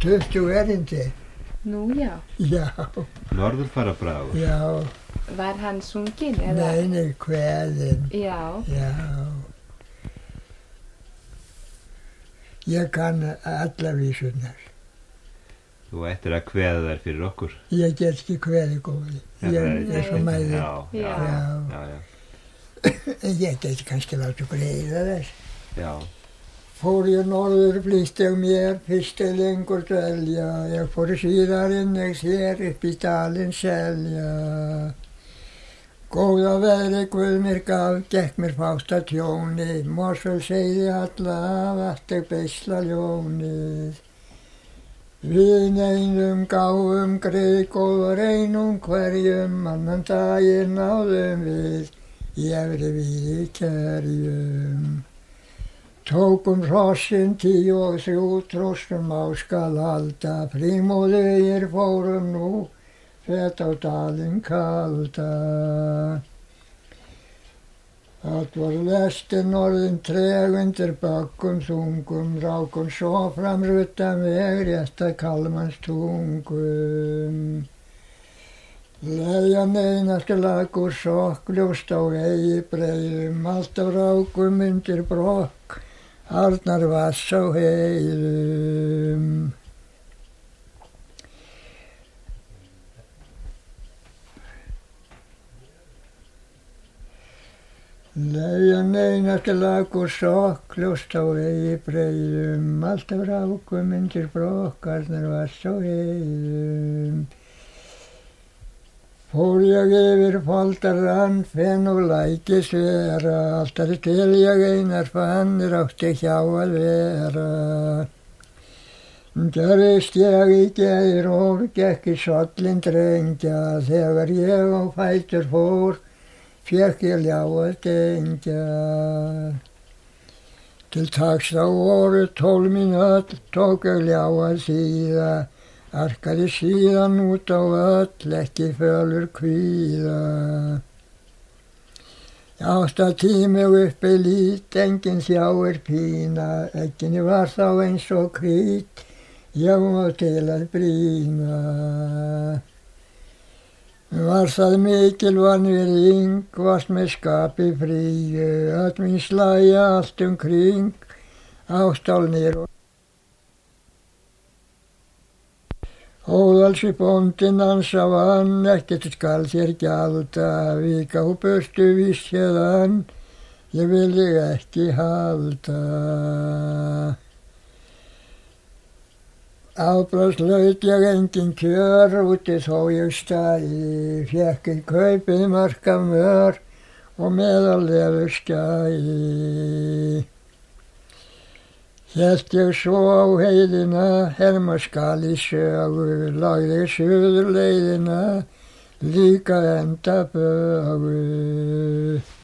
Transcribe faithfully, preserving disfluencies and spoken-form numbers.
tuttugu erindi. Nú, já. Já. Norðurfarabragur. Já. Var hann sunginn, eða? Nei, nei, kveðin. Já. Já. Ég kann allar vísurnar. Þú ættir að kveða þær fyrir okkur. Ég get ekki kveði góði. Ég er svo mæði. Já, já, já, já, já. Ég get kannski láta greiða þess. Já. Fór ég norður, flýst ég mér, fyrst ég lengur dvelja. Ég fór síðar innegs hér upp í dalinn selja. Góða veðri Guð mér gaf, gekk mér fást að tjóni. Morsöl segði alla, vart ég beisla ljónið. Við neinum gáfum greið góður einum hverjum, annan daginn náðum við í efri víði kerjum. Tókum hrossin tíu og þrjú, tróstum á skal halda, frímóðugir fórum nú, fett á dalinn kalda. Það var lestin orðin treg undir bökkum þungum, rákum svo fram ruttan veg rétt að Kalmans tungum. Leiðan einasti lagur sokk, ljóst á eigi breiðum, alltaf rákum undir brokk, arnar vass á heiðum. Leiðan einasti lagur sokk, ljóst á eigi breiðum, alltaf rákum undir brokk, arnar vass á heiðum. Fór ég yfir foldarann, fenn og læki svera, alltaf til ég einar fann, rátti hjá að vera. Gerðist ég í geðróf, gekk í sollin drengja, þegar ég á fætur fór, fékk ég ljá að dengja. Til taks þá voru tólf mín öll, tók ég ljá að síða, arkaði síðan út á öll, ekki fölur kvíða. Ásta tími uppi lít, enginn sjáir pína, egginni var þá eins og krít, ég var til að brýna. Var það mikil vanvirðing, varst með skapi fríu, öll mín slæja allt um kring, ástálnir og Óðalsi bóndinn hans á hann, ekkert skal þér gjalda, vika og burtu víst hérðan, ég vil þig ekki halda. Afbragðslaut ég engin kjör, úti þó ég stæði, fékk ég kaupið marka mör og meðallegur skæði. Hélt ég svo á heiðina, herma skal í sögu, lagði suðurleiðina, líka enda bögu.